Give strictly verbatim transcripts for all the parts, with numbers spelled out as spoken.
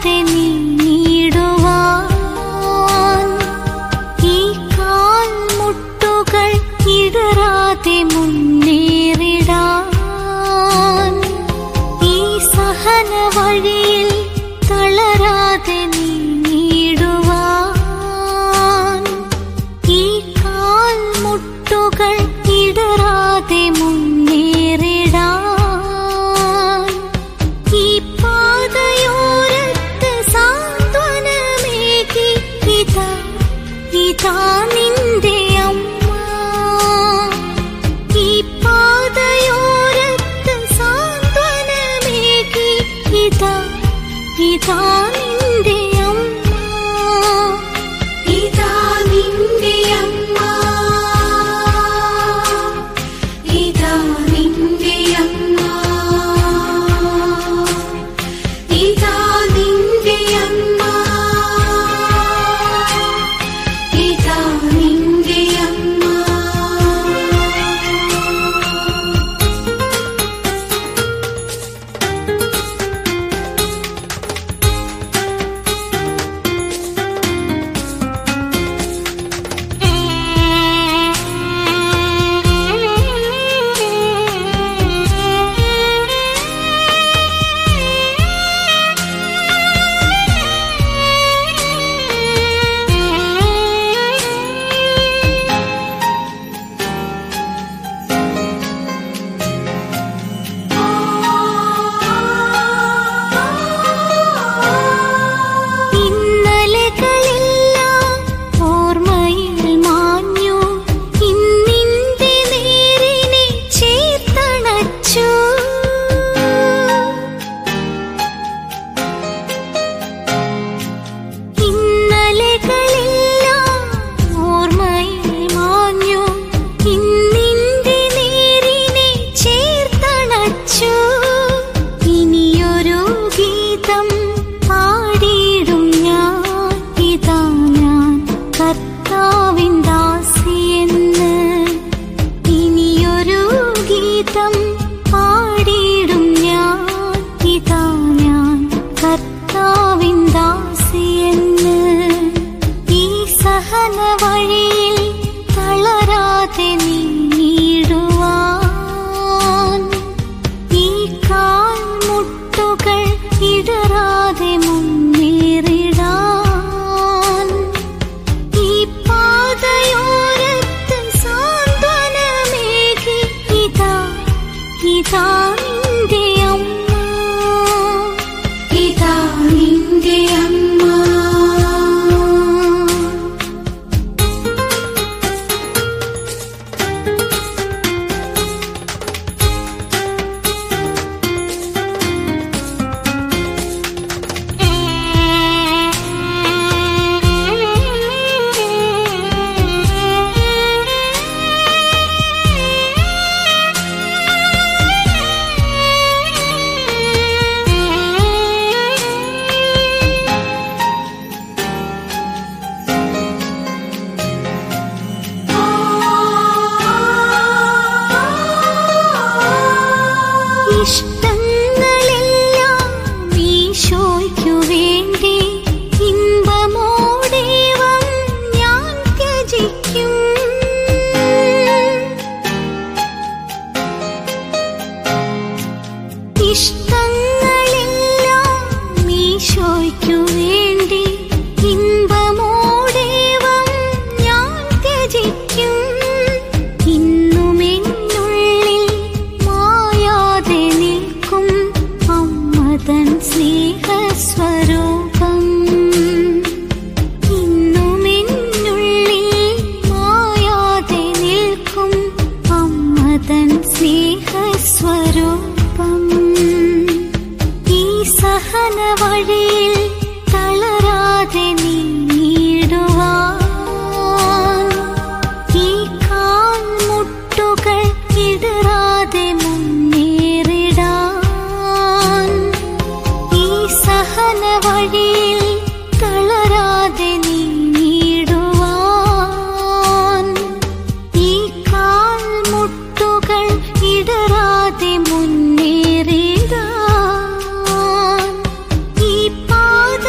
തളരാതെ നീങ്ങിടുവാൻ, ഈ കാൽമുട്ടുകൾ ഇടറാതെ മുന്നേറിടാൻ, ഈ സഹന വഴിയിൽ തളരാതെ നീങ്ങിടുവാൻ, ഈ കാൽമുട്ടുകൾ ഇടറാതെ മുന്നേറിടാൻ, ഈ പാതയോരത്ത് സാന്ത്വനമേകി ഇതാ ഇതാ നിന്റെ അമ്മ, ഈ പാതയോരത്ത് സാന്ത്വനമേകി ഇതാ ഇതാ നിന്റെ അമ്മ, ഇതാ നിന്റെ അമ്മ, ഇതാ നിന്റെ അമ്മ, ഇതാ നിന്റെ അമ്മ, ഇതാ നിന്റെ അമ്മ. ഇന്നലെകളെല്ലാം ഓർമ്മയിൽ മാഞ്ഞു, ഇന്നിന്റെ നേരിനെ ചേർത്തണച്ചു, ഇന്നലെകളെല്ലാം ഓർമ്മയിൽ മാഞ്ഞു, ഇന്നിന്റെ നേരിനെ ചേർത്തണച്ചു, ഇനിയൊരു ഗീതം പാടിയിടും ഞാൻ, ഇതാ ഞാൻ കർത്താവിൻ ദാസിയെന്ന്, ഇനിയൊരു ഗീതം പാടിയിടും ഞാൻ, ഇതാ ഞാൻ കർത്താവിൻ ദാസിയെന്ന്, ഈ സഹന വഴിയിൽ തളരാതെ നീങ്ങിടുവാൻ, ഈ കാൽമുട്ടുകൾ ഇടറാതെ മുന്നേറിടാൻ, ഈ പാതയോരത്ത് സാന്ത്വനമേകി ഇതാ ഇതാ നിന്റെ അമ്മ, ഇതാ നിന്റെ അമ്മ. ഇഷ്ടങ്ങളെല്ലാം ഈശോയ്ക്കു വേണ്ടി ഇമ്പമോടേവം ഞാൻ ത്യജിക്കും, ഇഷ്ടങ്ങളെല്ലാം ഈശോയ്ക്കു വേണ്ടി ഇമ്പമോടേവം ഞാൻ ത്യജിക്കും, ഇന്നും എന്നുള്ളിൽ മായാതെ നിൽക്കും അമ്മ തൻ സ്നേഹസ്വരൂപം, ഇന്നും എന്നുള്ളിൽ മായാതെ നിൽക്കും അമ്മ തൻ സ്നേഹസ്വരൂപം, ഈ സഹന വഴിയിൽ തളരാതെ നീങ്ങിടുവാൻ, ഈ കാൽമുട്ടുകൾ ഇടറാതെ മുന്നേറിടാൻ, ഈ സഹന വഴിയിൽ തളരാതെ നീങ്ങിടുവാൻ, ഈ കാൽമുട്ടുകൾ ഇടറാതെ മുന്നേറിടാൻ, ഈ പാത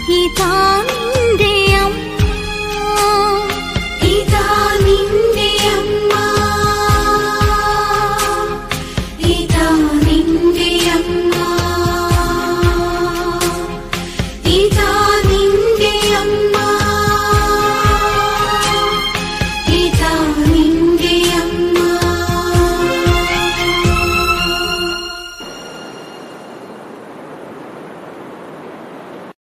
ഇതാ